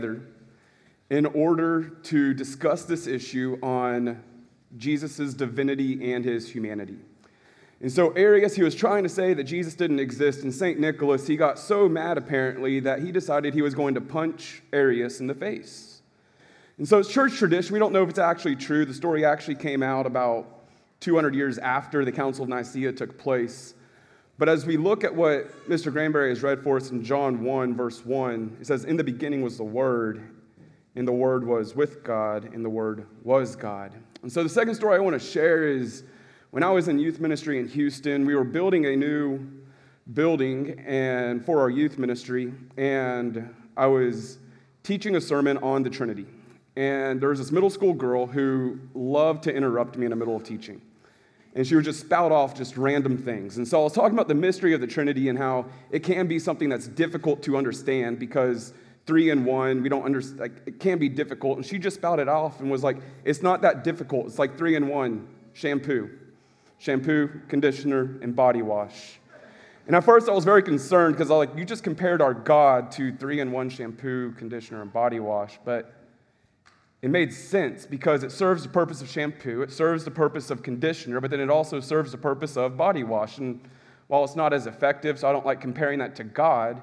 in order to discuss this issue on Jesus' divinity and his humanity. And so Arius, he was trying to say that Jesus didn't exist, and St. Nicholas, he got so mad apparently that he decided he was going to punch Arius in the face. And so it's church tradition. We don't know if it's actually true. The story actually came out about 200 years after the Council of Nicaea took place. But as we look at what Mr. Granberry has read for us in John 1, verse 1, it says, "In the beginning was the Word, and the Word was with God, and the Word was God." And so the second story I want to share is when I was in youth ministry in Houston, we were building a new building and for our youth ministry, and I was teaching a sermon on the Trinity. And there was this middle school girl who loved to interrupt me in the middle of teaching. And she would just spout off just random things. And so I was talking about the mystery of the Trinity and how it can be something that's difficult to understand because 3 in 1, we don't understand, like, it can be difficult. And she just spouted off and was like, it's not that difficult. It's like 3 in 1, shampoo, conditioner, and body wash. And at first I was very concerned because I was like, you just compared our God to 3 in 1 shampoo, conditioner, and body wash. But it made sense because it serves the purpose of shampoo, it serves the purpose of conditioner, but then it also serves the purpose of body wash. And while it's not as effective, so I don't like comparing that to God,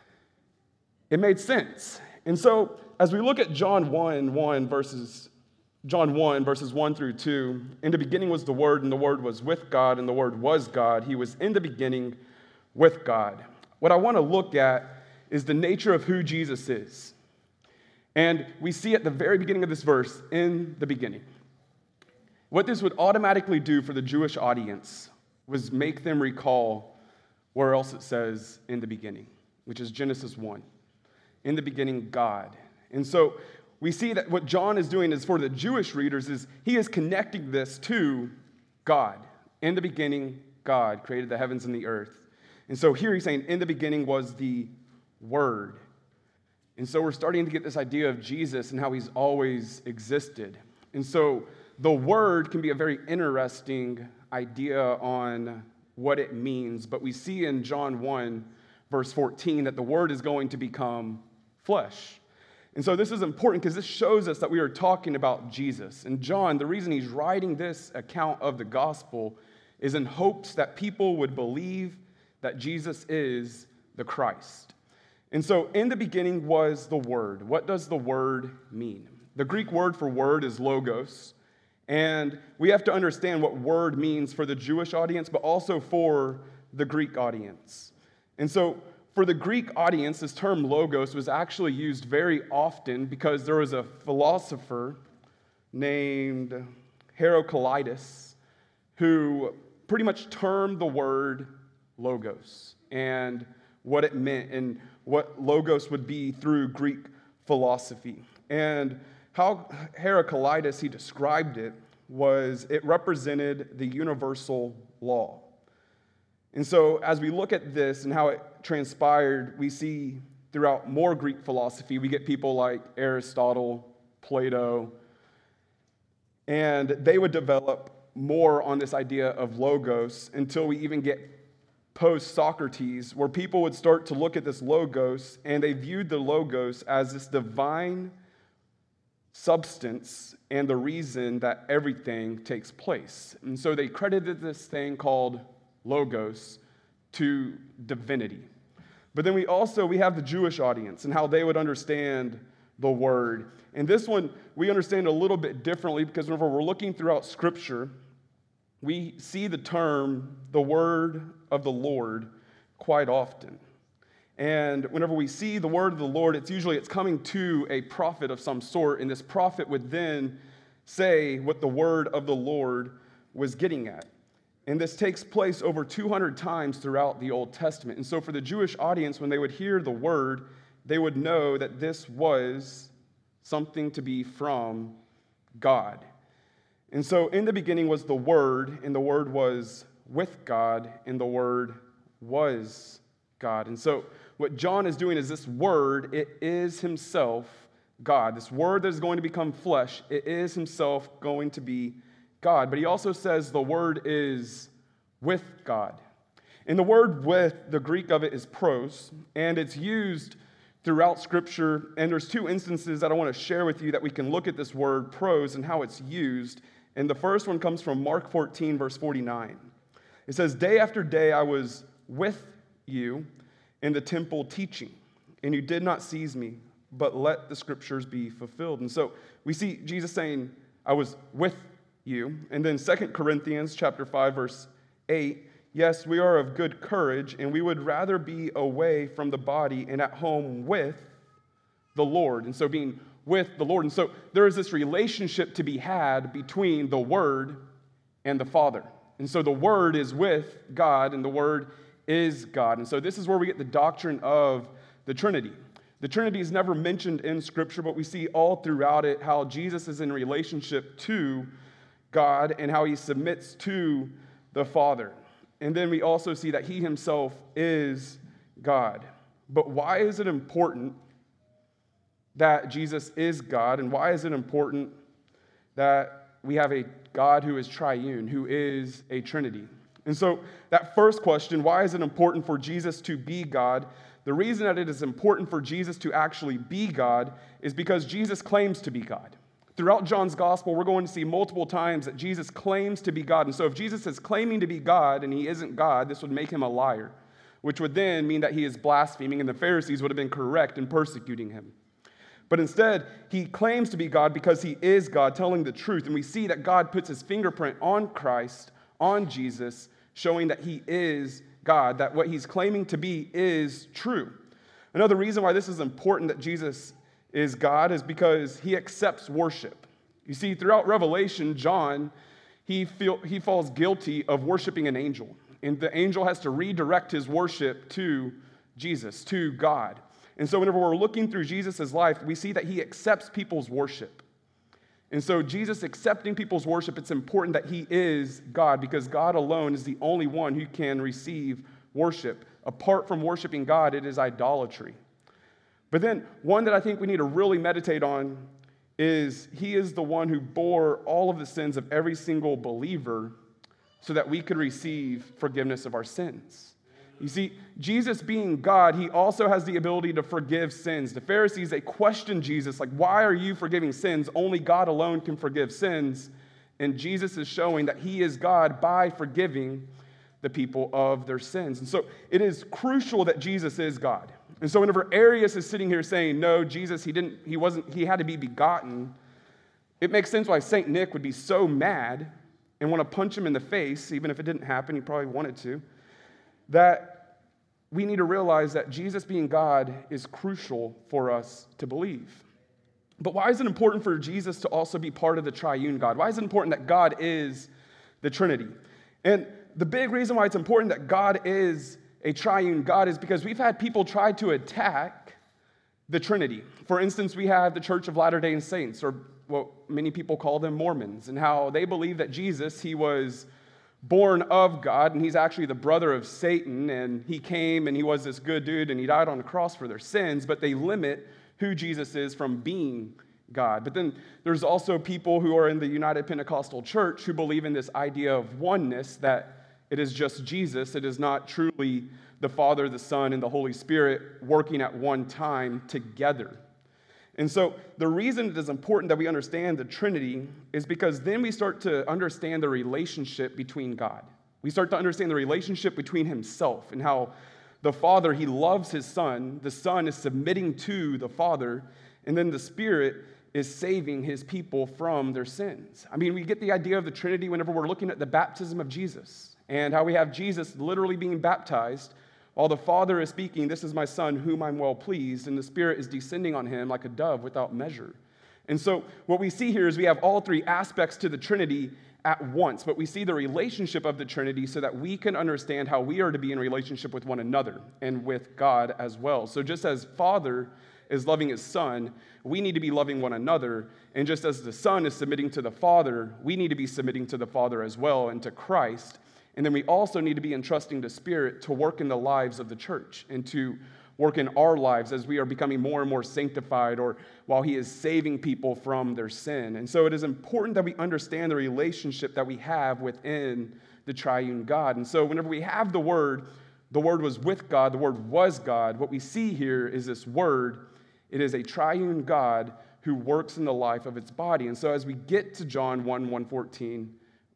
it made sense. And so as we look at John 1, verses 1 through 2, in the beginning was the Word, and the Word was with God, and the Word was God. He was in the beginning with God. What I want to look at is the nature of who Jesus is. And we see at the very beginning of this verse, in the beginning. What this would automatically do for the Jewish audience was make them recall where else it says in the beginning, which is Genesis 1. In the beginning, God. And so we see that what John is doing is for the Jewish readers is he is connecting this to God. In the beginning, God created the heavens and the earth. And so here he's saying, in the beginning was the Word. And so we're starting to get this idea of Jesus and how he's always existed. And so the Word can be a very interesting idea on what it means. But we see in John 1, verse 14, that the Word is going to become flesh. And so this is important because this shows us that we are talking about Jesus. And John, the reason he's writing this account of the gospel is in hopes that people would believe that Jesus is the Christ. And so in the beginning was the Word. What does the Word mean? The Greek word for word is logos. And we have to understand what word means for the Jewish audience, but also for the Greek audience. And so for the Greek audience, this term logos was actually used very often because there was a philosopher named Heraclitus who pretty much termed the word logos and what it meant and what logos would be through Greek philosophy. And how Heraclitus, he described it, was it represented the universal law. And so as we look at this and how it transpired, we see throughout more Greek philosophy, we get people like Aristotle, Plato, and they would develop more on this idea of logos until we even get post-Socrates, where people would start to look at this logos, and they viewed the logos as this divine substance and the reason that everything takes place. And so they credited this thing called logos to divinity. But then we have the Jewish audience and how they would understand the word. And this one, we understand a little bit differently because whenever we're looking throughout Scripture, we see the term, the word of the Lord, quite often. And whenever we see the word of the Lord, it's coming to a prophet of some sort, and this prophet would then say what the word of the Lord was getting at. And this takes place over 200 times throughout the Old Testament. And so for the Jewish audience, when they would hear the word, they would know that this was something to be from God. And so in the beginning was the Word, and the Word was with God, and the Word was God. And so what John is doing is this Word, it is himself God. This Word that is going to become flesh, it is himself going to be God. But he also says the Word is with God. And the word with, the Greek of it is pros, and it's used throughout Scripture, and there's two instances that I want to share with you that we can look at this word pros and how it's used. And the first one comes from Mark 14, verse 49. It says, "Day after day I was with you in the temple teaching, and you did not seize me, but let the Scriptures be fulfilled." And so we see Jesus saying, "I was with you." And then 2 Corinthians chapter 5, verse 8, "Yes, we are of good courage, and we would rather be away from the body and at home with the Lord." And so being with the Lord. And so there is this relationship to be had between the Word and the Father. And so the Word is with God, and the Word is God. And so this is where we get the doctrine of the Trinity. The Trinity is never mentioned in Scripture, but we see all throughout it how Jesus is in relationship to God and how he submits to the Father. And then we also see that he himself is God. But why is it important that Jesus is God? And why is it important that we have a God who is triune, who is a Trinity? And so that first question, why is it important for Jesus to be God? The reason that it is important for Jesus to actually be God is because Jesus claims to be God. Throughout John's gospel, we're going to see multiple times that Jesus claims to be God. And so if Jesus is claiming to be God and he isn't God, this would make him a liar, which would then mean that he is blaspheming, and the Pharisees would have been correct in persecuting him. But instead, he claims to be God because he is God, telling the truth. And we see that God puts his fingerprint on Christ, on Jesus, showing that he is God, that what he's claiming to be is true. Another reason why this is important that Jesus is God is because he accepts worship. You see, throughout Revelation, John, he falls guilty of worshiping an angel. And the angel has to redirect his worship to Jesus, to God. And so whenever we're looking through Jesus' life, we see that he accepts people's worship. And so Jesus accepting people's worship, it's important that he is God, because God alone is the only one who can receive worship. Apart from worshiping God, it is idolatry. But then one that I think we need to really meditate on is he is the one who bore all of the sins of every single believer so that we could receive forgiveness of our sins. You see, Jesus being God, he also has the ability to forgive sins. The Pharisees, they questioned Jesus, like, why are you forgiving sins? Only God alone can forgive sins. And Jesus is showing that he is God by forgiving the people of their sins. And so it is crucial that Jesus is God. And so whenever Arius is sitting here saying, no, Jesus, he had to be begotten, it makes sense why St. Nick would be so mad and want to punch him in the face, even if it didn't happen, he probably wanted to, that we need to realize that Jesus being God is crucial for us to believe. But why is it important for Jesus to also be part of the triune God? Why is it important that God is the Trinity? And the big reason why it's important that God is a triune God is because we've had people try to attack the Trinity. For instance, we have the Church of Latter-day Saints, or what many people call them Mormons, and how they believe that Jesus, he was born of God, and he's actually the brother of Satan, and he came and he was this good dude, and he died on the cross for their sins, but they limit who Jesus is from being God. But then there's also people who are in the United Pentecostal Church who believe in this idea of oneness, that it is just Jesus, it is not truly the Father, the Son, and the Holy Spirit working at one time together. And so the reason it is important that we understand the Trinity is because then we start to understand the relationship between God. We start to understand the relationship between himself and how the Father, he loves his Son, the Son is submitting to the Father, and then the Spirit is saving his people from their sins. I mean, we get the idea of the Trinity whenever we're looking at the baptism of Jesus and how we have Jesus literally being baptized while the Father is speaking, "This is my Son, whom I'm well pleased," and the Spirit is descending on him like a dove without measure. And so what we see here is we have all three aspects to the Trinity at once, but we see the relationship of the Trinity so that we can understand how we are to be in relationship with one another and with God as well. So just as Father is loving his Son, we need to be loving one another, and just as the Son is submitting to the Father, we need to be submitting to the Father as well and to Christ. And then we also need to be entrusting the Spirit to work in the lives of the church and to work in our lives as we are becoming more and more sanctified, or while he is saving people from their sin. And so it is important that we understand the relationship that we have within the triune God. And so whenever we have the word The Word was with God. The Word was God. What we see here is this Word. It is a triune God who works in the life of its body. And so as we get to John 1:14,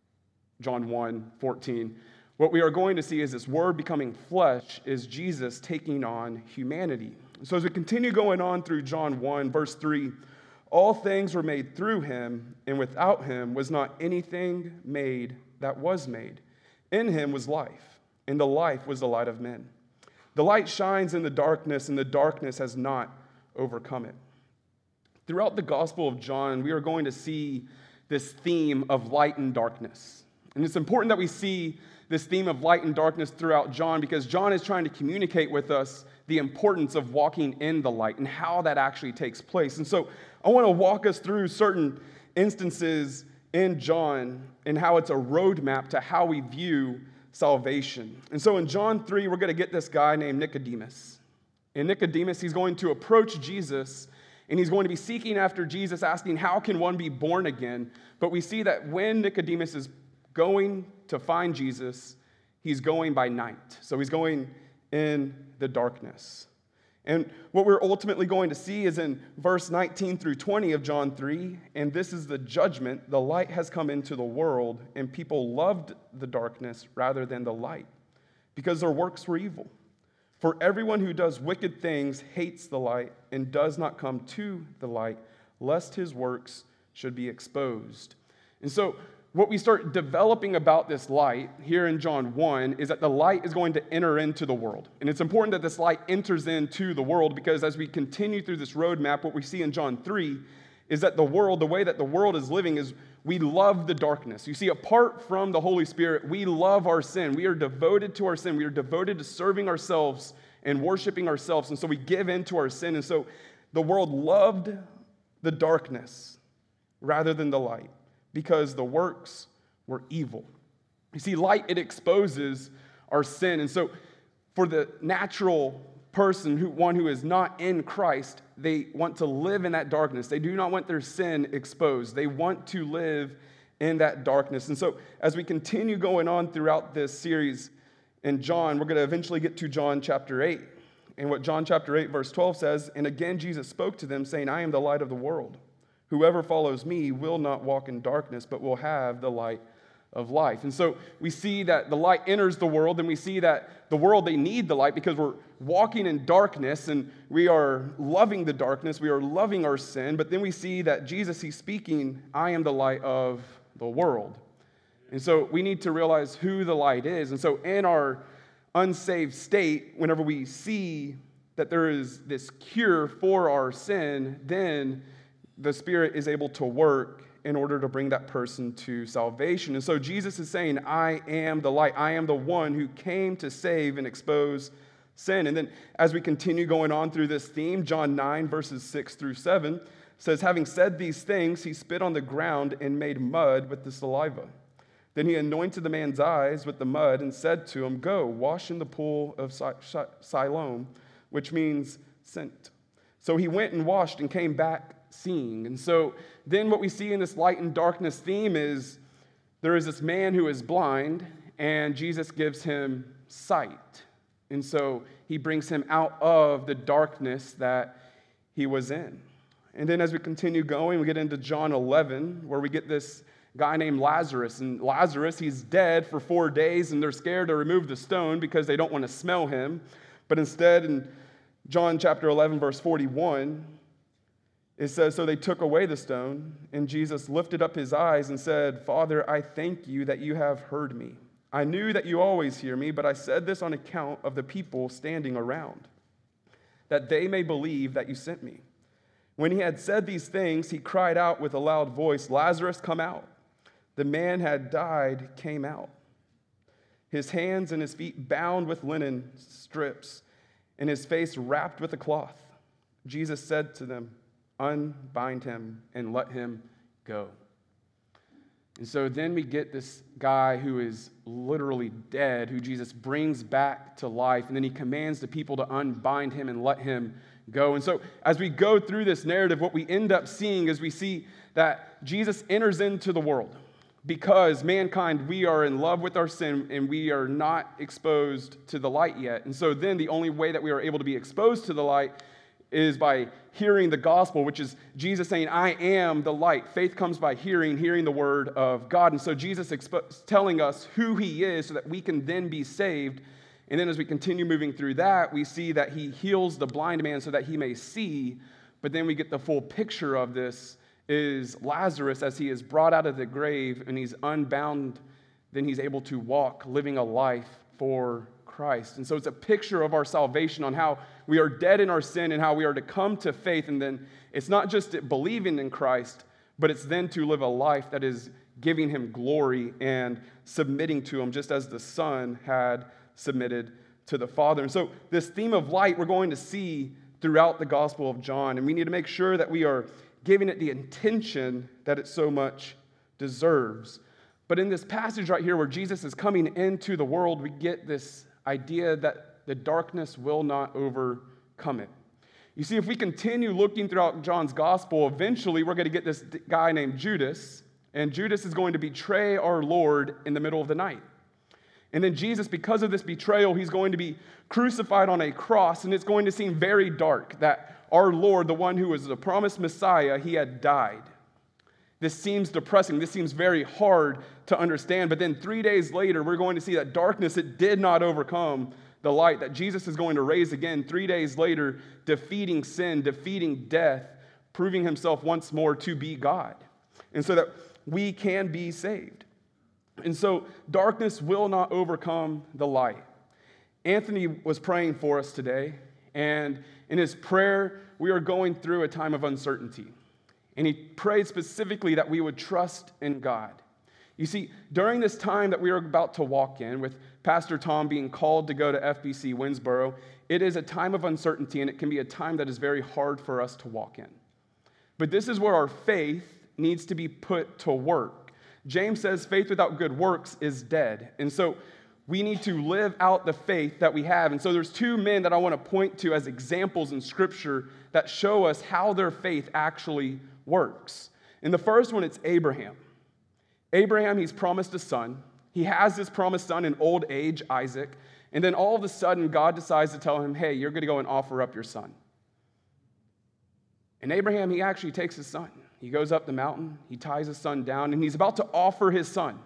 John 1:14, what we are going to see is this Word becoming flesh is Jesus taking on humanity. So as we continue going on through John 1, verse 3, all things were made through him, and without him was not anything made that was made. In him was life, and the life was the light of men. The light shines in the darkness, and the darkness has not overcome it. Throughout the Gospel of John, we are going to see this theme of light and darkness. And it's important that we see this theme of light and darkness throughout John because John is trying to communicate with us the importance of walking in the light and how that actually takes place. And so I want to walk us through certain instances in John and how it's a roadmap to how we view salvation. And so in John 3, we're going to get this guy named Nicodemus. And Nicodemus, he's going to approach Jesus, and he's going to be seeking after Jesus, asking, how can one be born again? But we see that when Nicodemus is going to find Jesus, he's going by night. So he's going in the darkness. And what we're ultimately going to see is in verse 19 through 20 of John 3, and this is the judgment. The light has come into the world, and people loved the darkness rather than the light, because their works were evil. For everyone who does wicked things hates the light and does not come to the light, lest his works should be exposed. And so what we start developing about this light here in John 1 is that the light is going to enter into the world. And it's important that this light enters into the world because as we continue through this roadmap, what we see in John 3 is that the way that the world is living is we love the darkness. You see, apart from the Holy Spirit, we love our sin. We are devoted to our sin. We are devoted to serving ourselves and worshiping ourselves. And so we give in to our sin. And so the world loved the darkness rather than the light, because the works were evil. You see, light, it exposes our sin. And so for the natural person, one who is not in Christ, they want to live in that darkness. They do not want their sin exposed. They want to live in that darkness. And so as we continue going on throughout this series in John, we're going to eventually get to John chapter 8. And what John chapter 8, verse 12 says, and again Jesus spoke to them, saying, I am the light of the world. Whoever follows me will not walk in darkness, but will have the light of life. And so we see that the light enters the world, and we see that the world, they need the light because we're walking in darkness, and we are loving the darkness. We are loving our sin. But then we see that Jesus, he's speaking, I am the light of the world. And so we need to realize who the light is. And so in our unsaved state, whenever we see that there is this cure for our sin, then the Spirit is able to work in order to bring that person to salvation. And so Jesus is saying, I am the light. I am the one who came to save and expose sin. And then as we continue going on through this theme, John 9, verses 6 through 7 says, having said these things, he spit on the ground and made mud with the saliva. Then he anointed the man's eyes with the mud and said to him, go, wash in the pool of Siloam, which means sent. So he went and washed and came back seeing. And so then what we see in this light and darkness theme is there is this man who is blind, and Jesus gives him sight. And so he brings him out of the darkness that he was in. And then as we continue going, we get into John 11, where we get this guy named Lazarus. And Lazarus, he's dead for 4 days, and they're scared to remove the stone because they don't want to smell him. But instead, in John chapter 11, verse 41, it says, so they took away the stone, and Jesus lifted up his eyes and said, Father, I thank you that you have heard me. I knew that you always hear me, but I said this on account of the people standing around, that they may believe that you sent me. When he had said these things, he cried out with a loud voice, Lazarus, come out. The man had died, came out, his hands and his feet bound with linen strips, and his face wrapped with a cloth. Jesus said to them, unbind him and let him go. And so then we get this guy who is literally dead, who Jesus brings back to life, and then he commands the people to unbind him and let him go. And so as we go through this narrative, what we end up seeing is we see that Jesus enters into the world. because mankind, we are in love with our sin and we are not exposed to the light yet. And so then the only way that we are able to be exposed to the light is by hearing the gospel, which is Jesus saying, I am the light. Faith comes by hearing the word of God. And so Jesus telling us who he is so that we can then be saved. And then as we continue moving through that, we see that he heals the blind man so that he may see. But then we get the full picture of this is Lazarus as he is brought out of the grave and he's unbound, then he's able to walk, living a life for Christ. And so it's a picture of our salvation on how we are dead in our sin and how we are to come to faith. And then it's not just believing in Christ, but it's then to live a life that is giving him glory and submitting to him, just as the Son had submitted to the Father. And so this theme of light we're going to see throughout the Gospel of John, and we need to make sure that we are giving it the intention that it so much deserves. But in this passage right here where Jesus is coming into the world, we get this idea that the darkness will not overcome it. You see, if we continue looking throughout John's gospel, eventually we're going to get this guy named Judas, and Judas is going to betray our Lord in the middle of the night. And then Jesus, because of this betrayal, he's going to be crucified on a cross, and it's going to seem very dark that our Lord, the one who was the promised Messiah, he had died. This seems depressing. This seems very hard to understand. But then 3 days later, we're going to see that darkness, it did not overcome the light, that Jesus is going to raise again 3 days later, defeating sin, defeating death, proving himself once more to be God. And so that we can be saved. And so darkness will not overcome the light. Anthony was praying for us today, and in his prayer, we are going through a time of uncertainty. And he prayed specifically that we would trust in God. You see, during this time that we are about to walk in, with Pastor Tom being called to go to FBC Winsboro, it is a time of uncertainty, and it can be a time that is very hard for us to walk in. But this is where our faith needs to be put to work. James says faith without good works is dead. And so we need to live out the faith that we have. And so there's two men that I want to point to as examples in Scripture that show us how their faith actually works. And the first one, it's Abraham. Abraham, he's promised a son. He has this promised son in old age, Isaac. And then all of a sudden, God decides to tell him, hey, you're going to go and offer up your son. And Abraham, he actually takes his son. He goes up the mountain, he ties his son down, and he's about to offer his son.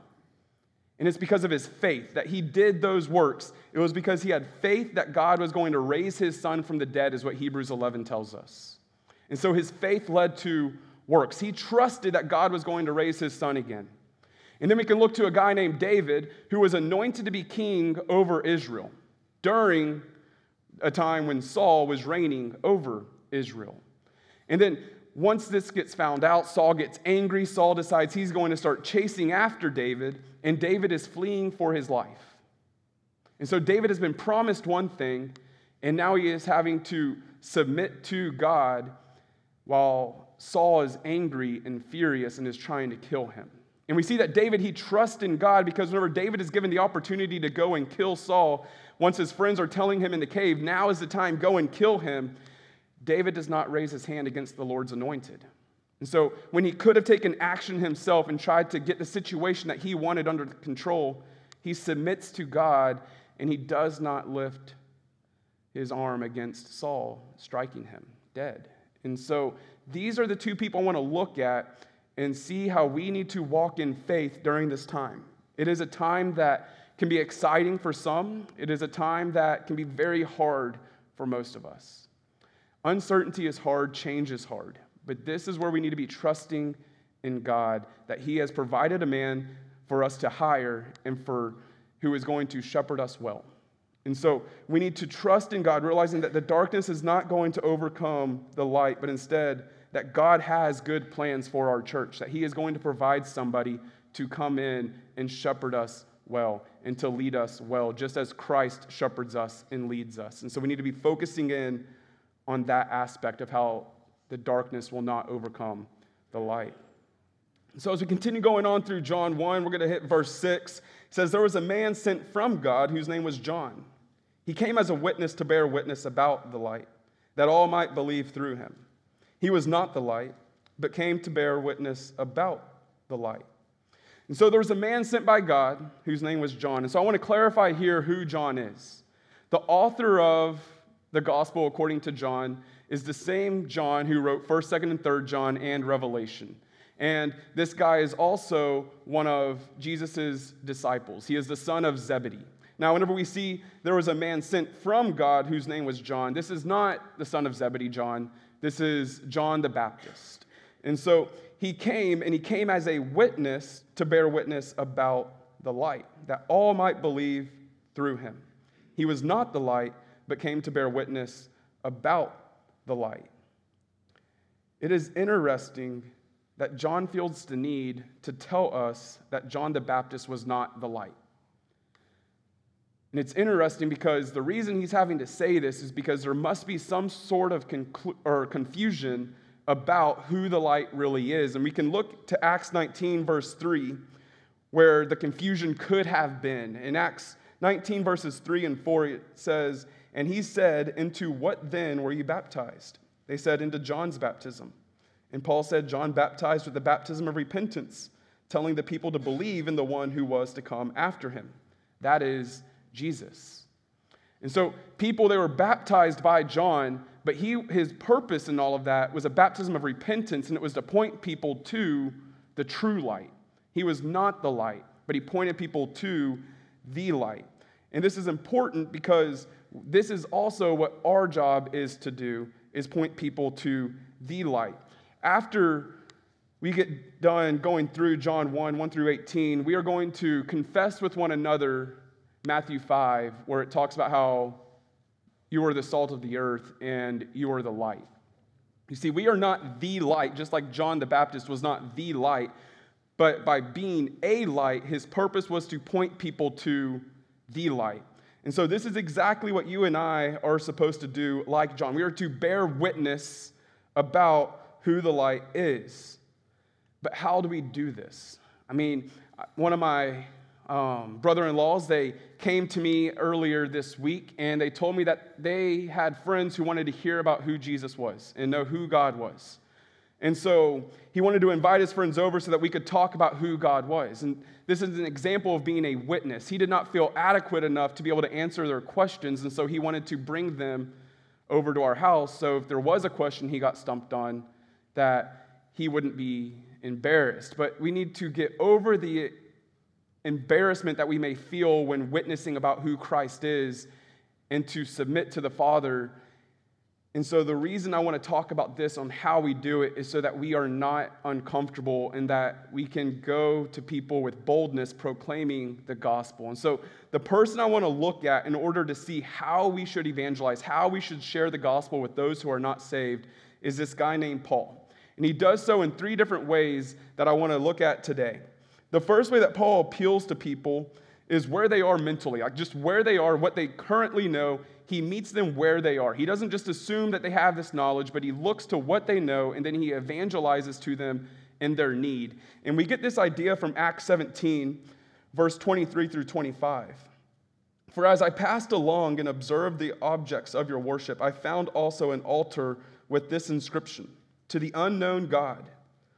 And it's because of his faith that he did those works. It was because he had faith that God was going to raise his son from the dead, is what Hebrews 11 tells us. And so his faith led to works. He trusted that God was going to raise his son again. And then we can look to a guy named David, who was anointed to be king over Israel during a time when Saul was reigning over Israel. And then once this gets found out, Saul gets angry. Saul decides he's going to start chasing after David, and David is fleeing for his life. And so David has been promised one thing, and now he is having to submit to God while Saul is angry and furious and is trying to kill him. And we see that David, he trusts in God, because whenever David is given the opportunity to go and kill Saul, once his friends are telling him in the cave, now is the time, go and kill him, David does not raise his hand against the Lord's anointed. And so when he could have taken action himself and tried to get the situation that he wanted under control, he submits to God, and he does not lift his arm against Saul, striking him dead. And so these are the two people I want to look at and see how we need to walk in faith during this time. It is a time that can be exciting for some. It is a time that can be very hard for most of us. Uncertainty is hard, change is hard. But this is where we need to be trusting in God, that he has provided a man for us to hire and for who is going to shepherd us well. And so we need to trust in God, realizing that the darkness is not going to overcome the light, but instead that God has good plans for our church, that he is going to provide somebody to come in and shepherd us well and to lead us well, just as Christ shepherds us and leads us. And so we need to be focusing in on that aspect of how the darkness will not overcome the light. So as we continue going on through John 1, we're going to hit verse 6. It says, there was a man sent from God whose name was John. He came as a witness to bear witness about the light, that all might believe through him. He was not the light, but came to bear witness about the light. And so there was a man sent by God whose name was John. And so I want to clarify here who John is. The author of the gospel according to John is the same John who wrote 1st, 2nd, and 3rd John and Revelation. And this guy is also one of Jesus' disciples. He is the son of Zebedee. Now, whenever we see there was a man sent from God whose name was John, this is not the son of Zebedee, John. This is John the Baptist. And so he came as a witness to bear witness about the light, that all might believe through him. He was not the light, but came to bear witness about the light. It is interesting that John feels the need to tell us that John the Baptist was not the light. And it's interesting because the reason he's having to say this is because there must be some sort of confusion about who the light really is. And we can look to Acts 19, verse 3, where the confusion could have been. In Acts 19, verses 3 and 4, it says, "And he said, 'Into what then were you baptized?' They said, 'Into John's baptism.' And Paul said, 'John baptized with the baptism of repentance, telling the people to believe in the one who was to come after him.'" That is Jesus. And so people, they were baptized by John, but his purpose in all of that was a baptism of repentance, and it was to point people to the true light. He was not the light, but he pointed people to the light. And this is important because this is also what our job is to do, is point people to the light. After we get done going through John 1 through 18, we are going to confess with one another Matthew 5, where it talks about how you are the salt of the earth and you are the light. You see, we are not the light, just like John the Baptist was not the light, but by being a light, his purpose was to point people to the light. And so this is exactly what you and I are supposed to do like John. We are to bear witness about who the light is. But how do we do this? I mean, one of my brother-in-laws, they came to me earlier this week, and they told me that they had friends who wanted to hear about who Jesus was and know who God was. And so he wanted to invite his friends over so that we could talk about who God was. And this is an example of being a witness. He did not feel adequate enough to be able to answer their questions, and so he wanted to bring them over to our house so if there was a question he got stumped on, that he wouldn't be embarrassed. But we need to get over the embarrassment that we may feel when witnessing about who Christ is and to submit to the Father. And so the reason I want to talk about this on how we do it is so that we are not uncomfortable and that we can go to people with boldness proclaiming the gospel. And so the person I want to look at in order to see how we should evangelize, how we should share the gospel with those who are not saved, is this guy named Paul. And he does so in 3 different ways that I want to look at today. The first way that Paul appeals to people is where they are mentally, like just where they are, what they currently know. He meets them where they are. He doesn't just assume that they have this knowledge, but he looks to what they know, and then he evangelizes to them in their need. And we get this idea from Acts 17, verse 23 through 25. "For as I passed along and observed the objects of your worship, I found also an altar with this inscription, 'To the unknown God.'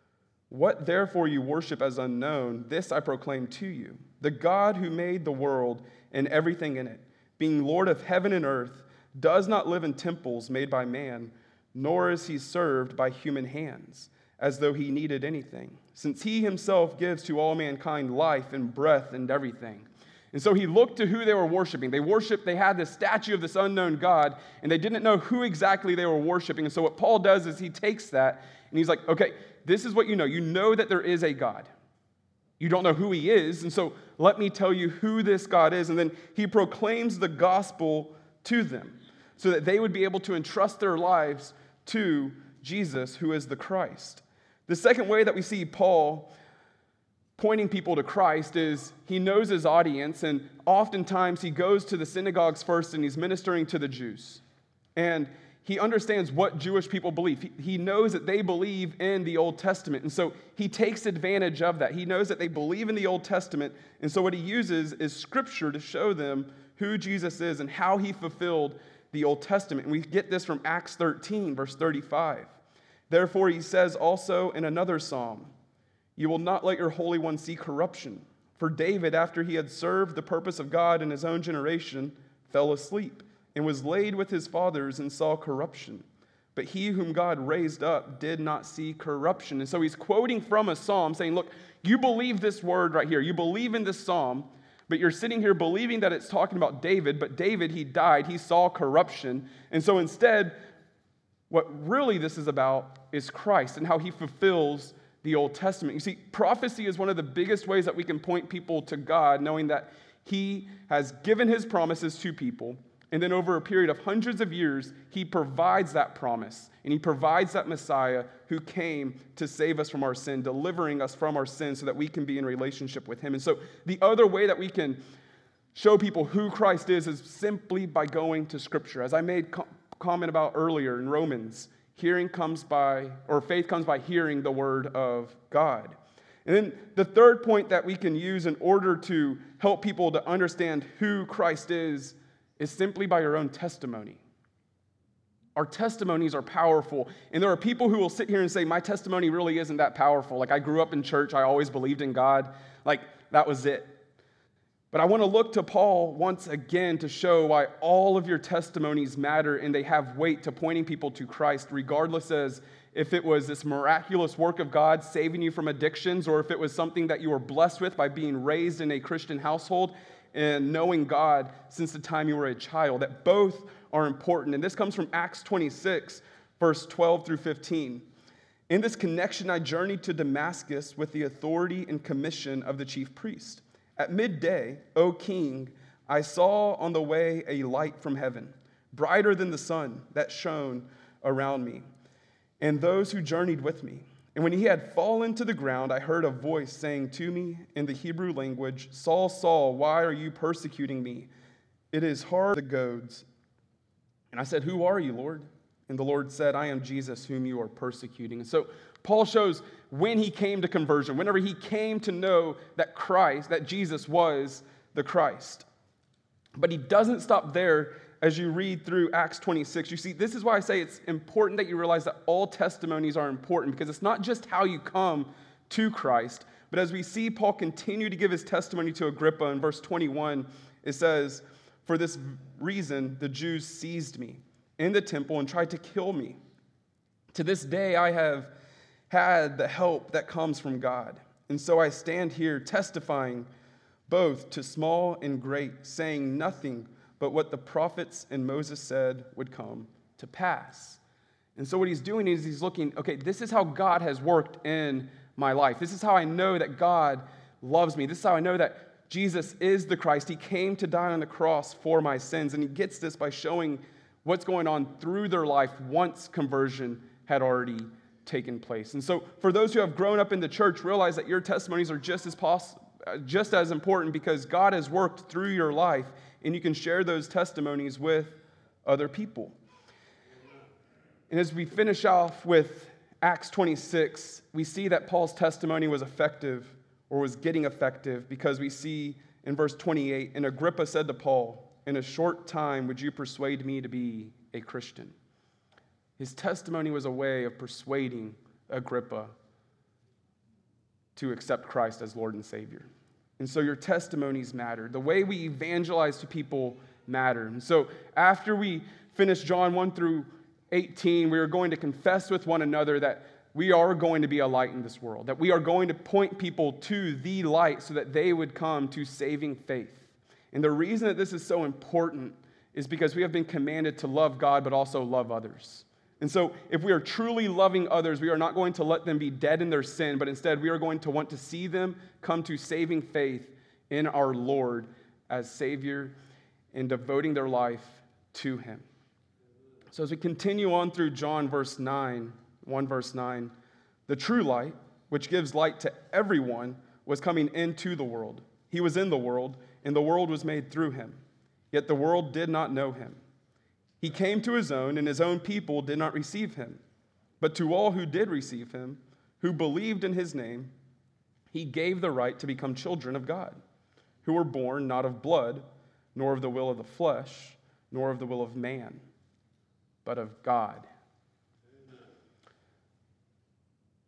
What therefore you worship as unknown, this I proclaim to you. The God who made the world and everything in it, being Lord of heaven and earth, does not live in temples made by man, nor is he served by human hands, as though he needed anything, since he himself gives to all mankind life and breath and everything." And so he looked to who they were worshiping. They had this statue of this unknown God, and they didn't know who exactly they were worshiping. And so what Paul does is he takes that, and he's like, okay, this is what you know. You know that there is a God. You don't know who he is, and so let me tell you who this God is. And then he proclaims the gospel to them so that they would be able to entrust their lives to Jesus, who is the Christ. The second way that we see Paul pointing people to Christ is he knows his audience, and oftentimes he goes to the synagogues first and he's ministering to the Jews. And he understands what Jewish people believe. He knows that they believe in the Old Testament, and so he takes advantage of that. He knows that they believe in the Old Testament, and so what he uses is Scripture to show them who Jesus is and how he fulfilled the Old Testament. And we get this from Acts 13, verse 35. "Therefore he says also in another psalm, You will not let your Holy One see corruption. For David, after he had served the purpose of God in his own generation, fell asleep and was laid with his fathers and saw corruption. But he whom God raised up did not see corruption." And so he's quoting from a psalm saying, look, you believe this word right here. You believe in this psalm, but you're sitting here believing that it's talking about David. But David, he died. He saw corruption. And so instead, what really this is about is Christ and how he fulfills the Old Testament. You see, prophecy is one of the biggest ways that we can point people to God, knowing that he has given his promises to people. And then over a period of hundreds of years, he provides that promise. And he provides that Messiah who came to save us from our sin, delivering us from our sin so that we can be in relationship with him. And so the other way that we can show people who Christ is simply by going to Scripture. As I made comment about earlier in Romans, faith comes by hearing the word of God. And then the third point that we can use in order to help people to understand who Christ is simply by your own testimony. Our testimonies are powerful. And there are people who will sit here and say, my testimony really isn't that powerful. Like, I grew up in church. I always believed in God. Like, that was it. But I want to look to Paul once again to show why all of your testimonies matter and they have weight to pointing people to Christ, regardless as if it was this miraculous work of God saving you from addictions, or if it was something that you were blessed with by being raised in a Christian household and knowing God since the time you were a child. That both are important. And this comes from Acts 26, verse 12 through 15. "In this connection, I journeyed to Damascus with the authority and commission of the chief priest. At midday, O king, I saw on the way a light from heaven, brighter than the sun, that shone around me, and those who journeyed with me. And when he had fallen to the ground, I heard a voice saying to me in the Hebrew language, 'Saul, Saul, why are you persecuting me? It is hard the goads.' And I said, 'Who are you, Lord?' And the Lord said, 'I am Jesus, whom you are persecuting.'" And so Paul shows when he came to conversion, whenever he came to know that Jesus was the Christ. But he doesn't stop there. As you read through Acts 26, you see, this is why I say it's important that you realize that all testimonies are important, because it's not just how you come to Christ, but as we see Paul continue to give his testimony to Agrippa in verse 21, it says, "For this reason the Jews seized me in the temple and tried to kill me. To this day I have had the help that comes from God. And so I stand here testifying both to small and great, saying nothing but what the prophets and Moses said would come to pass." And so what he's doing is he's looking, okay, this is how God has worked in my life. This is how I know that God loves me. This is how I know that Jesus is the Christ. He came to die on the cross for my sins. And he gets this by showing what's going on through their life once conversion had already taken place. And so for those who have grown up in the church, realize that your testimonies are just as important, because God has worked through your life, and you can share those testimonies with other people. And as we finish off with Acts 26, we see that Paul's testimony was effective, or was getting effective, because we see in verse 28, "And Agrippa said to Paul, 'In a short time would you persuade me to be a Christian?'" His testimony was a way of persuading Agrippa to accept Christ as Lord and Savior. And so your testimonies matter. The way we evangelize to people matter. And so after we finish John 1 through 18, we are going to confess with one another that we are going to be a light in this world, that we are going to point people to the light so that they would come to saving faith. And the reason that this is so important is because we have been commanded to love God, but also love others. And so if we are truly loving others, we are not going to let them be dead in their sin, but instead we are going to want to see them come to saving faith in our Lord as Savior and devoting their life to him. So as we continue on through John 1 verse 9, "The true light, which gives light to everyone, was coming into the world. He was in the world, and the world was made through him. Yet the world did not know him. He came to his own, and his own people did not receive him. But to all who did receive him, who believed in his name, he gave the right to become children of God, who were born not of blood, nor of the will of the flesh, nor of the will of man, but of God."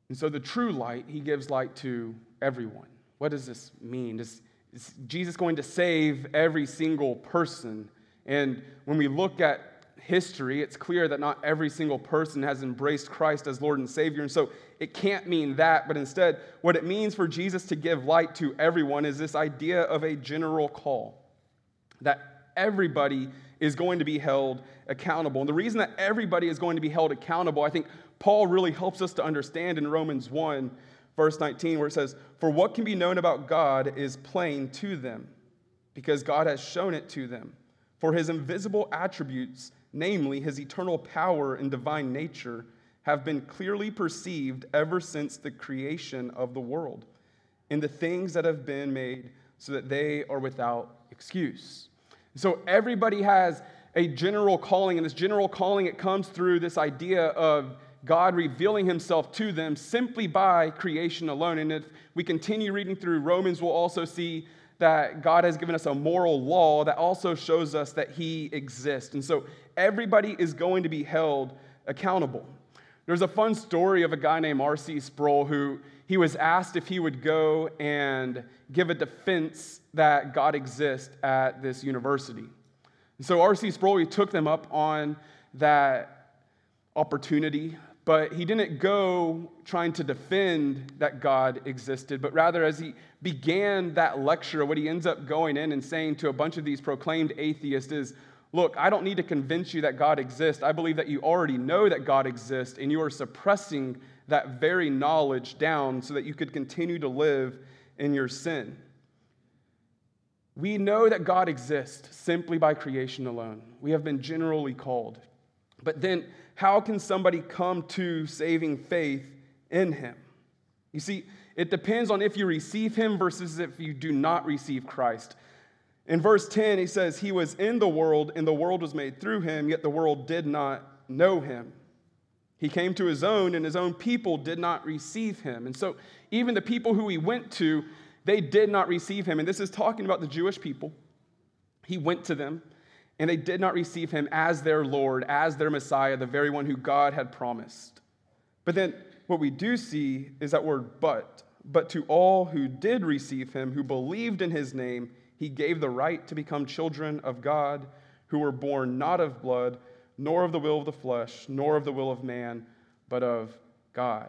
And so the true light, he gives light to everyone. What does this mean? Is Jesus going to save every single person? And when we look at history, it's clear that not every single person has embraced Christ as Lord and Savior. And so it can't mean that, but instead, what it means for Jesus to give light to everyone is this idea of a general call, that everybody is going to be held accountable. And the reason that everybody is going to be held accountable, I think Paul really helps us to understand in Romans 1, verse 19, where it says, "For what can be known about God is plain to them, because God has shown it to them. For his invisible attributes, namely his eternal power and divine nature, have been clearly perceived ever since the creation of the world, in the things that have been made, so that they are without excuse." So everybody has a general calling, and this general calling, it comes through this idea of God revealing himself to them simply by creation alone. And if we continue reading through Romans, we'll also see that God has given us a moral law that also shows us that he exists. And so everybody is going to be held accountable. There's a fun story of a guy named R.C. Sproul who he was asked if he would go and give a defense that God exists at this university. And so R.C. Sproul, he took them up on that opportunity, but he didn't go trying to defend that God existed, but rather as he began that lecture, what he ends up going in and saying to a bunch of these proclaimed atheists is, "Look, I don't need to convince you that God exists. I believe that you already know that God exists, and you are suppressing that very knowledge down so that you could continue to live in your sin." We know that God exists simply by creation alone. We have been generally called. But then, how can somebody come to saving faith in him? You see, it depends on if you receive him versus if you do not receive Christ. In verse 10, he says, "He was in the world, and the world was made through him, yet the world did not know him. He came to his own, and his own people did not receive him." And so even the people who he went to, they did not receive him. And this is talking about the Jewish people. He went to them, and they did not receive him as their Lord, as their Messiah, the very one who God had promised. But then what we do see is that word "but." "But to all who did receive him, who believed in his name, he gave the right to become children of God, who were born not of blood, nor of the will of the flesh, nor of the will of man, but of God."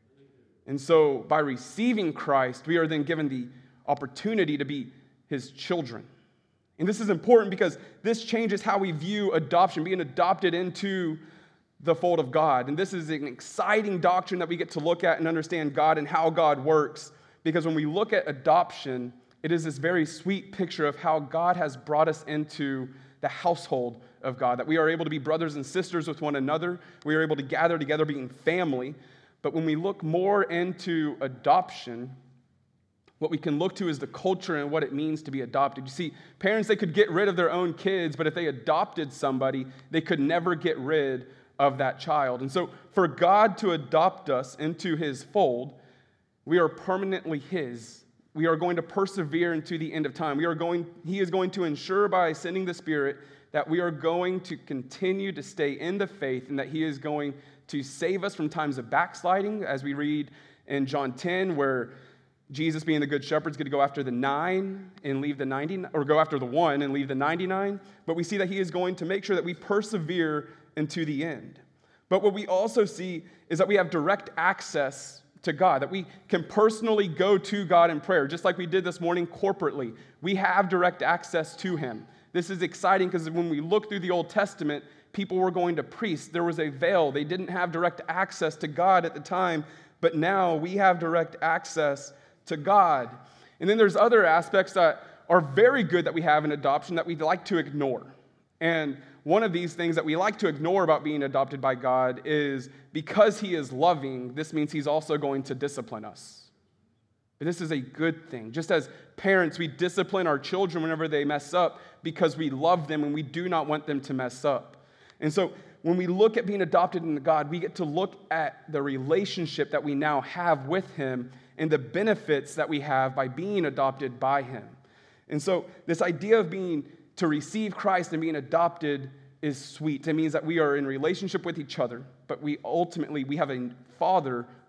And so by receiving Christ, we are then given the opportunity to be his children. And this is important because this changes how we view adoption, being adopted into the fold of God. And this is an exciting doctrine that we get to look at and understand God and how God works. Because when we look at adoption, it is this very sweet picture of how God has brought us into the household of God, that we are able to be brothers and sisters with one another. We are able to gather together being family. But when we look more into adoption, what we can look to is the culture and what it means to be adopted. You see, parents, they could get rid of their own kids, but if they adopted somebody, they could never get rid of that child. And so for God to adopt us into his fold, we are permanently his. We are going to persevere into the end of time. He is going to ensure by sending the Spirit that we are going to continue to stay in the faith and that he is going to save us from times of backsliding, as we read in John 10, where Jesus, being the good shepherd, is going to go after the 9 and leave the 99, or go after the 1 and leave the 99. But we see that he is going to make sure that we persevere into the end. But what we also see is that we have direct access to God, that we can personally go to God in prayer, just like we did this morning corporately. We have direct access to him. This is exciting because when we look through the Old Testament, people were going to priests. There was a veil. They didn't have direct access to God at the time, but now we have direct access to God. And then there's other aspects that are very good that we have in adoption that we like to ignore. And one of these things that we like to ignore about being adopted by God is because he is loving, this means he's also going to discipline us. But this is a good thing. Just as parents, we discipline our children whenever they mess up because we love them and we do not want them to mess up. And so when we look at being adopted into God, we get to look at the relationship that we now have with him and the benefits that we have by being adopted by him. And so this idea of to receive Christ and being adopted is sweet. It means that we are in relationship with each other, but we have a Father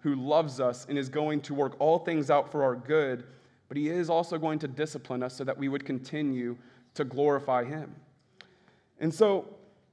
who loves us and is going to work all things out for our good, but he is also going to discipline us so that we would continue to glorify him. And so,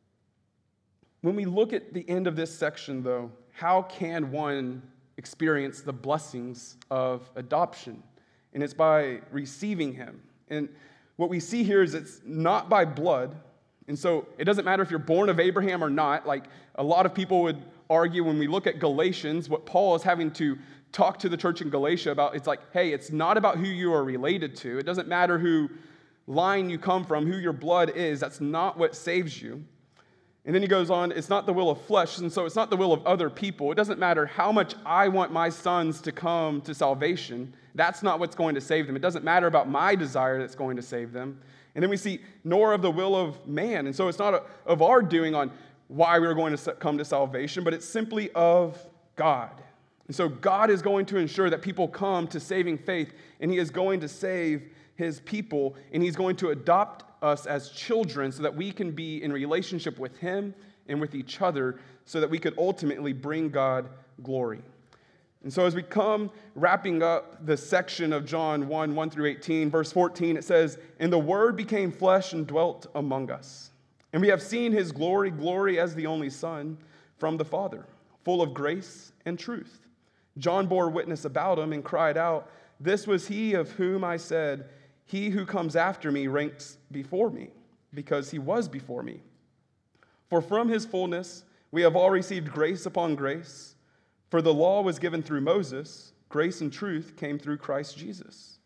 when we look at the end of this section, though, how can one experience the blessings of adoption? And it's by receiving him. And what we see here is it's not by blood. And so it doesn't matter if you're born of Abraham or not. Like a lot of people would argue when we look at Galatians, what Paul is having to talk to the church in Galatia about, it's like, hey, it's not about who you are related to. It doesn't matter who line you come from, who your blood is. That's not what saves you. And then he goes on, it's not the will of flesh, and so it's not the will of other people. It doesn't matter how much I want my sons to come to salvation. That's not what's going to save them. It doesn't matter about my desire that's going to save them. And then we see, nor of the will of man. And so it's not of our doing on why we're going to come to salvation, but it's simply of God. And so God is going to ensure that people come to saving faith, and he is going to save his people, and he's going to adopt us as children so that we can be in relationship with him and with each other so that we could ultimately bring God glory. And so as we come wrapping up the section of John 1 through 18, verse 14, it says, "And the Word became flesh and dwelt among us. And we have seen his glory, glory as the only Son from the Father, full of grace and truth. John bore witness about him and cried out, 'This was he of whom I said, he who comes after me ranks before me, because he was before me. For from his fullness we have all received grace upon grace. For the law was given through Moses, grace and truth came through Christ Jesus.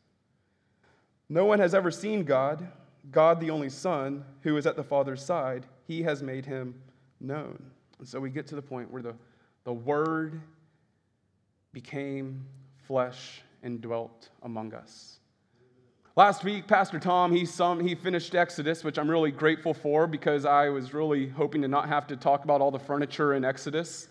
No one has ever seen God, God the only Son, who is at the Father's side. He has made him known.'" And so we get to the point where the Word became flesh and dwelt among us. Last week, Pastor Tom, he finished Exodus, which I'm really grateful for because I was really hoping to not have to talk about all the furniture in Exodus.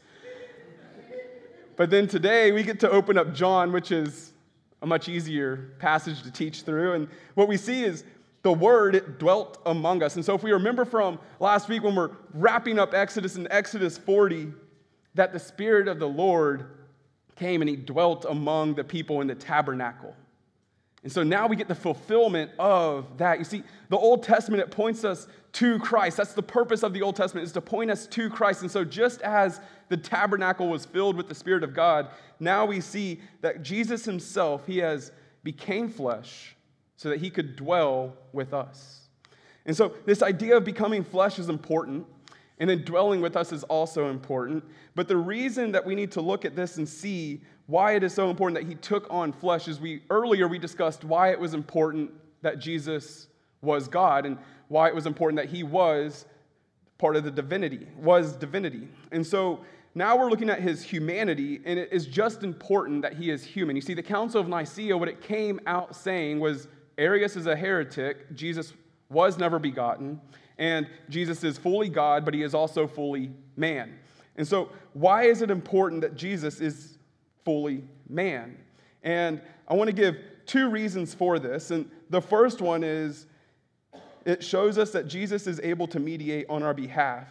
But then today, we get to open up John, which is a much easier passage to teach through. And what we see is the Word dwelt among us. And so if we remember from last week when we're wrapping up Exodus in Exodus 40, that the Spirit of the Lord came and he dwelt among the people in the tabernacle. And so now we get the fulfillment of that. You see, the Old Testament, it points us to Christ. That's the purpose of the Old Testament, is to point us to Christ. And so just as the tabernacle was filled with the Spirit of God, now we see that Jesus himself, he has became flesh so that he could dwell with us. And so this idea of becoming flesh is important, and then dwelling with us is also important. But the reason that we need to look at this and see why it is so important that he took on flesh is earlier we discussed why it was important that Jesus was God and why it was important that he was part of the divinity. And so now we're looking at his humanity, and it is just important that he is human. You see, the Council of Nicaea, what it came out saying was Arius is a heretic, Jesus was never begotten, and Jesus is fully God, but he is also fully man. And so why is it important that Jesus is fully man? And I want to give two reasons for this. And the first one is it shows us that Jesus is able to mediate on our behalf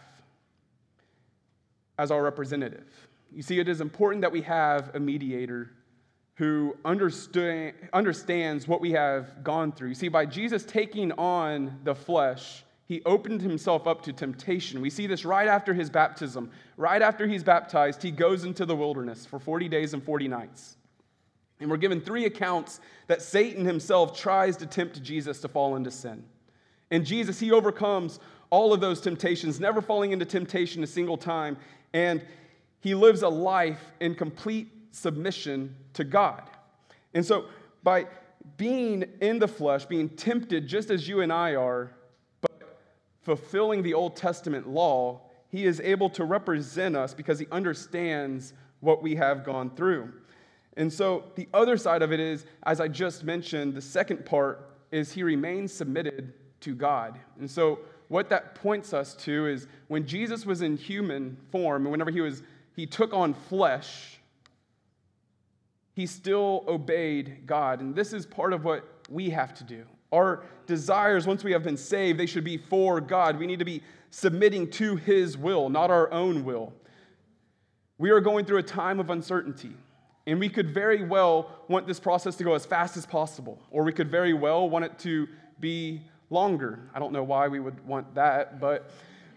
as our representative. You see, it is important that we have a mediator who understands what we have gone through. You see, by Jesus taking on the flesh, he opened himself up to temptation. We see this right after his baptism. Right after he's baptized, he goes into the wilderness for 40 days and 40 nights. And we're given three accounts that Satan himself tries to tempt Jesus to fall into sin. And Jesus, he overcomes all of those temptations, never falling into temptation a single time. And he lives a life in complete submission to God. And so by being in the flesh, being tempted just as you and I are, fulfilling the Old Testament law, he is able to represent us because he understands what we have gone through. And so the other side of it is, as I just mentioned, the second part is he remains submitted to God. And so what that points us to is when Jesus was in human form, and whenever he took on flesh, he still obeyed God. And this is part of what we have to do. Our desires, once we have been saved, they should be for God. We need to be submitting to his will, not our own will. We are going through a time of uncertainty. And we could very well want this process to go as fast as possible, or we could very well want it to be longer. I don't know why we would want that, but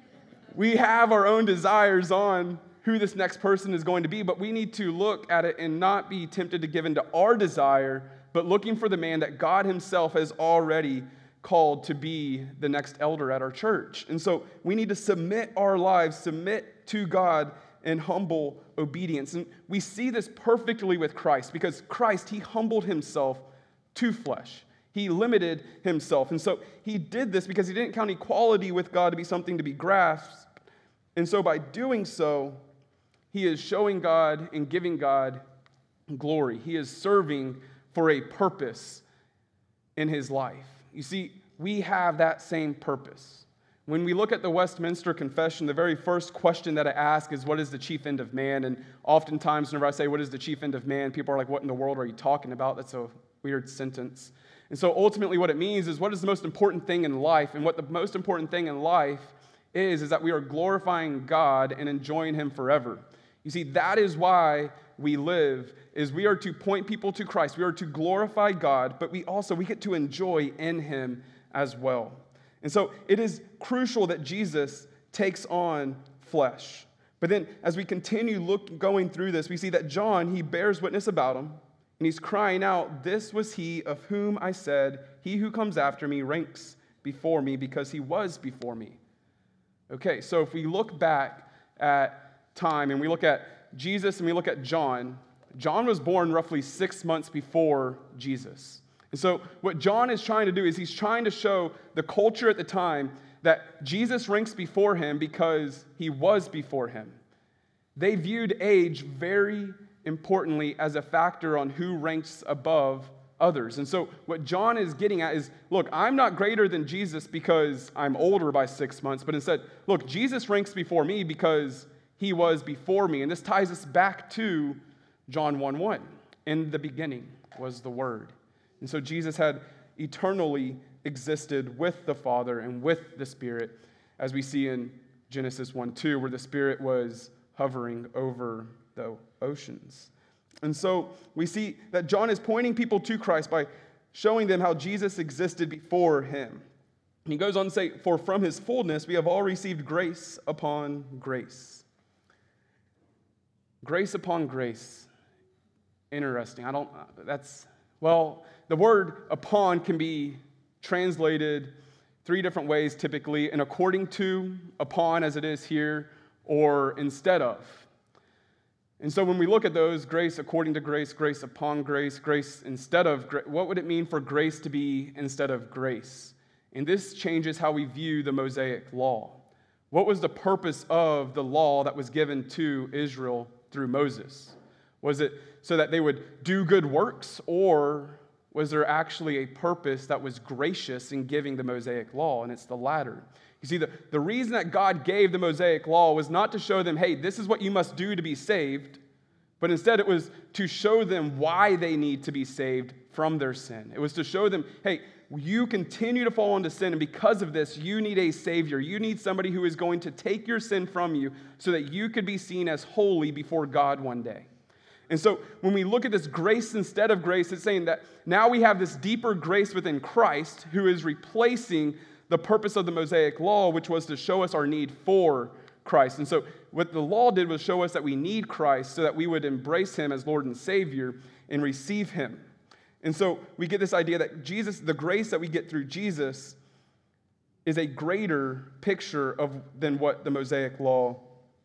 we have our own desires on who this next person is going to be, but we need to look at it and not be tempted to give into our desire, but looking for the man that God himself has already called to be the next elder at our church. And so we need to submit our lives, submit to God in humble obedience. And we see this perfectly with Christ, because Christ, he humbled himself to flesh. He limited himself. And so he did this because he didn't count equality with God to be something to be grasped. And so by doing so, he is showing God and giving God glory. He is serving for a purpose in his life. You see, we have that same purpose. When we look at the Westminster Confession, the very first question that I ask is, what is the chief end of man? And oftentimes whenever I say, what is the chief end of man, people are like, what in the world are you talking about? That's a weird sentence. And so ultimately what it means is, what is the most important thing in life? And what the most important thing in life is that we are glorifying God and enjoying him forever. You see, that is why we live, is we are to point people to Christ. We are to glorify God, but we get to enjoy in him as well. And so it is crucial that Jesus takes on flesh. But then as we continue going through this, we see that John, he bears witness about him, and he's crying out, "This was he of whom I said, he who comes after me ranks before me because he was before me." Okay, so if we look back at time and we look at Jesus and we look at John, John was born roughly 6 months before Jesus. And so what John is trying to do is he's trying to show the culture at the time that Jesus ranks before him because he was before him. They viewed age very importantly as a factor on who ranks above others. And so what John is getting at is, look, I'm not greater than Jesus because I'm older by 6 months, but instead, look, Jesus ranks before me because he was before me. And this ties us back to John 1:1. In the beginning was the Word. And so Jesus had eternally existed with the Father and with the Spirit, as we see in Genesis 1:2, where the Spirit was hovering over the oceans. And so we see that John is pointing people to Christ by showing them how Jesus existed before him. And he goes on to say, "For from his fullness we have all received grace upon grace." Grace upon grace. Interesting. The word upon can be translated 3 different ways typically, and according to, upon as it is here, or instead of. And so when we look at those, grace according to grace, grace upon grace, grace instead of, what would it mean for grace to be instead of grace? And this changes how we view the Mosaic law. What was the purpose of the law that was given to Israel through Moses? Was it so that they would do good works, or was there actually a purpose that was gracious in giving the Mosaic law? And it's the latter. You see, the reason that God gave the Mosaic law was not to show them, hey, this is what you must do to be saved, but instead it was to show them why they need to be saved from their sin. It was to show them, hey, you continue to fall into sin, and because of this, you need a Savior. You need somebody who is going to take your sin from you so that you could be seen as holy before God one day. And so when we look at this grace instead of grace, it's saying that now we have this deeper grace within Christ who is replacing the purpose of the Mosaic law, which was to show us our need for Christ. And so what the law did was show us that we need Christ so that we would embrace him as Lord and Savior and receive him. And so we get this idea that Jesus, the grace that we get through Jesus, is a greater picture than what the Mosaic law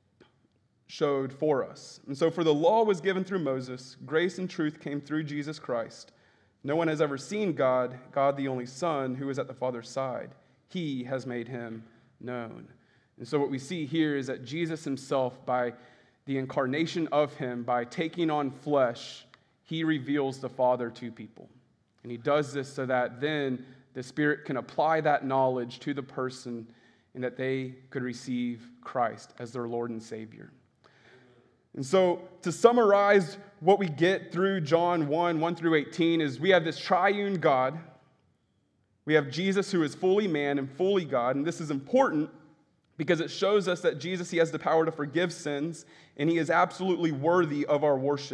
showed for us. And so for the law was given through Moses, grace and truth came through Jesus Christ. No one has ever seen God, God the only Son, who is at the Father's side. He has made him known. And so what we see here is that Jesus himself, by the incarnation of him, by taking on flesh, he reveals the Father to people. And he does this so that then the Spirit can apply that knowledge to the person and that they could receive Christ as their Lord and Savior. And so to summarize what we get through John 1 through 18 is we have this triune God. We have Jesus who is fully man and fully God. And this is important because it shows us that Jesus, he has the power to forgive sins, and he is absolutely worthy of our worship.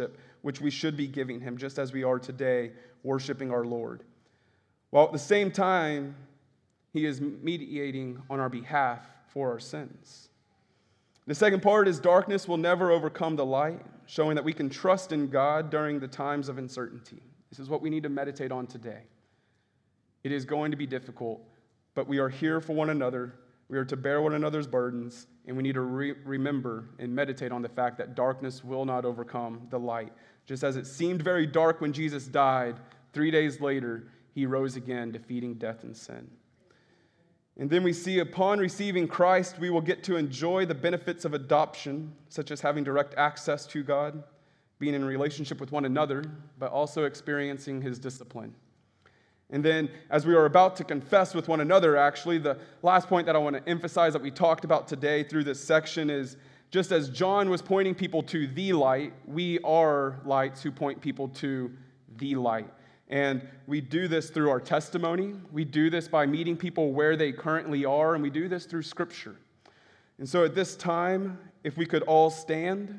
which we should be giving him, just as we are today, worshiping our Lord. While at the same time, he is mediating on our behalf for our sins. The second part is darkness will never overcome the light, showing that we can trust in God during the times of uncertainty. This is what we need to meditate on today. It is going to be difficult, but we are here for one another. We are to bear one another's burdens, and we need to remember and meditate on the fact that darkness will not overcome the light. Just as it seemed very dark when Jesus died, 3 days later, he rose again, defeating death and sin. And then we see upon receiving Christ, we will get to enjoy the benefits of adoption, such as having direct access to God, being in a relationship with one another, but also experiencing his discipline. And then, as we are about to confess with one another, actually, the last point that I want to emphasize that we talked about today through this section is, just as John was pointing people to the light, we are lights who point people to the light. And we do this through our testimony. We do this by meeting people where they currently are, and we do this through Scripture. And so at this time, if we could all stand,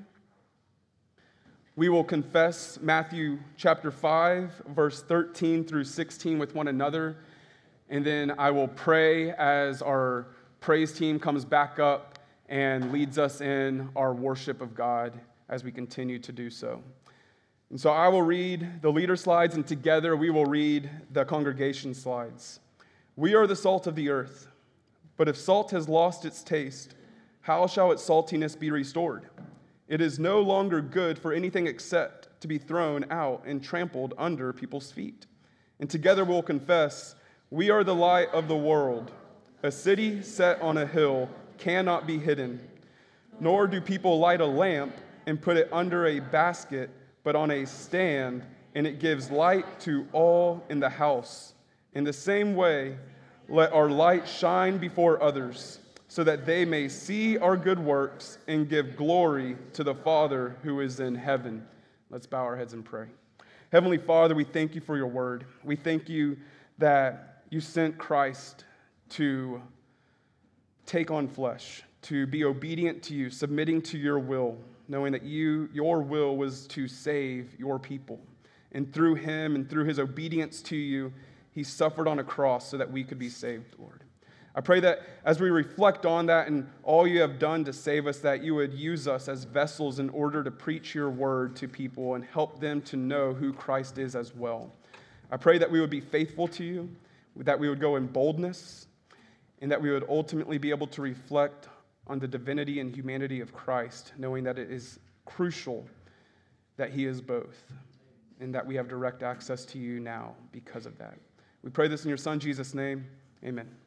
we will confess Matthew chapter 5, verse 13 through 16 with one another. And then I will pray as our praise team comes back up and leads us in our worship of God as we continue to do so. And so I will read the leader slides, and together we will read the congregation slides. We are the salt of the earth, but if salt has lost its taste, how shall its saltiness be restored? It is no longer good for anything except to be thrown out and trampled under people's feet. And together we'll confess, we are the light of the world. A city set on a hill cannot be hidden, nor do people light a lamp and put it under a basket, but on a stand, and it gives light to all in the house. In the same way, let our light shine before others, so that they may see our good works and give glory to the Father who is in heaven. Let's bow our heads and pray. Heavenly Father, we thank you for your word. We thank you that you sent Christ to take on flesh, to be obedient to you, submitting to your will, knowing that your will was to save your people. And through him and through his obedience to you, he suffered on a cross so that we could be saved, Lord. I pray that as we reflect on that and all you have done to save us, that you would use us as vessels in order to preach your word to people and help them to know who Christ is as well. I pray that we would be faithful to you, that we would go in boldness, and that we would ultimately be able to reflect on the divinity and humanity of Christ, knowing that it is crucial that he is both, and that we have direct access to you now because of that. We pray this in your Son, Jesus' name. Amen.